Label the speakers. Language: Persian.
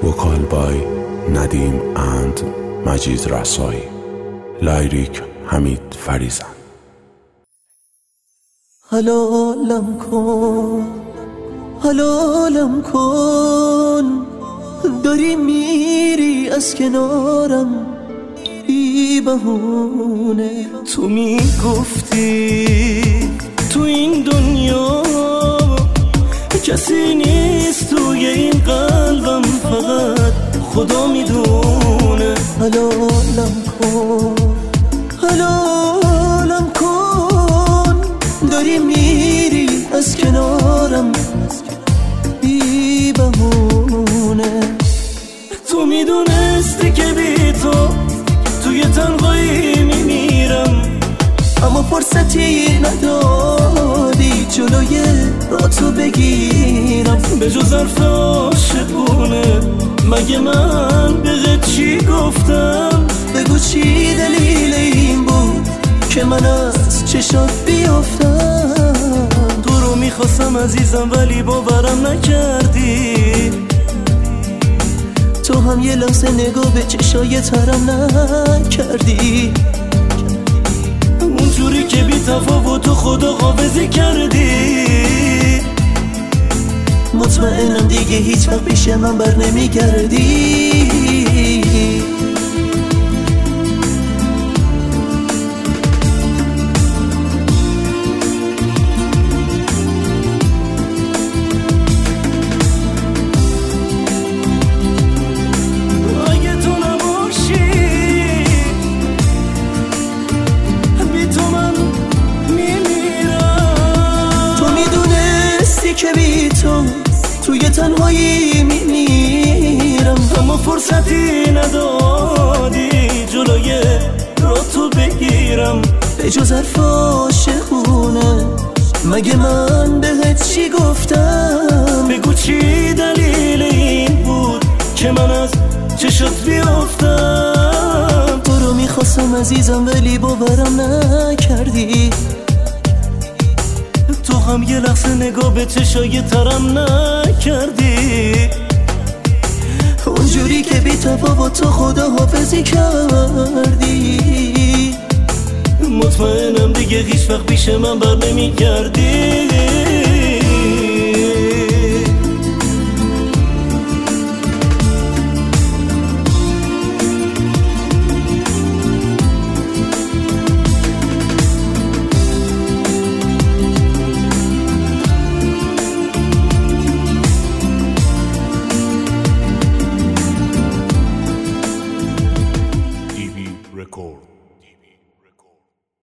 Speaker 1: وکال بای ندیم اند مجید رسایی، لایریک حمید فریزن.
Speaker 2: حلالم کن، حلالم کن، داری میری از کنارم بی بهونه. تو میگفتی تو این دنیا کسی نیست، توی این قلبم فقط خدا میدونه. حلالم کن، حلالم کن، داری میری از کنارم بی بهونه. تو میدونستی که بی تو توی تنهایی میمیرم، اما فرصتی ندادی جلوی راتو بگیرم. به جز حرف عاشقونه مگه من بهت چی گفتم؟ بگو چی دلیل این بود که من از چشات بیافتم؟ تو رو میخواستم عزیزم ولی باورم نکردی. تو هم یه لحظه نگاه به چشای ترم نکردی، اونجوری که بی تفاوت خدا قابضی کردی. مطمئنم دیگه هیچ وقت پیش من بر نمیگردی. که بی تو توی تنهایی میمیرم، اما فرصتی ندادی جلوی راتو بگیرم. به جز حرف عاشقونه مگه من بهت چی گفتم؟ بگو چی دلیل این بود که من از چشات بیافتم؟ تو رو میخواستم عزیزم ولی باورم نکردی. تو هم یه لحظه نگاه به چشای ترم نکردی، اونجوری که بی تفاوت تو خدا حافظی کردی. مطمئنم دیگه هیچ وقت پیش من بر نمیگردی.
Speaker 1: record.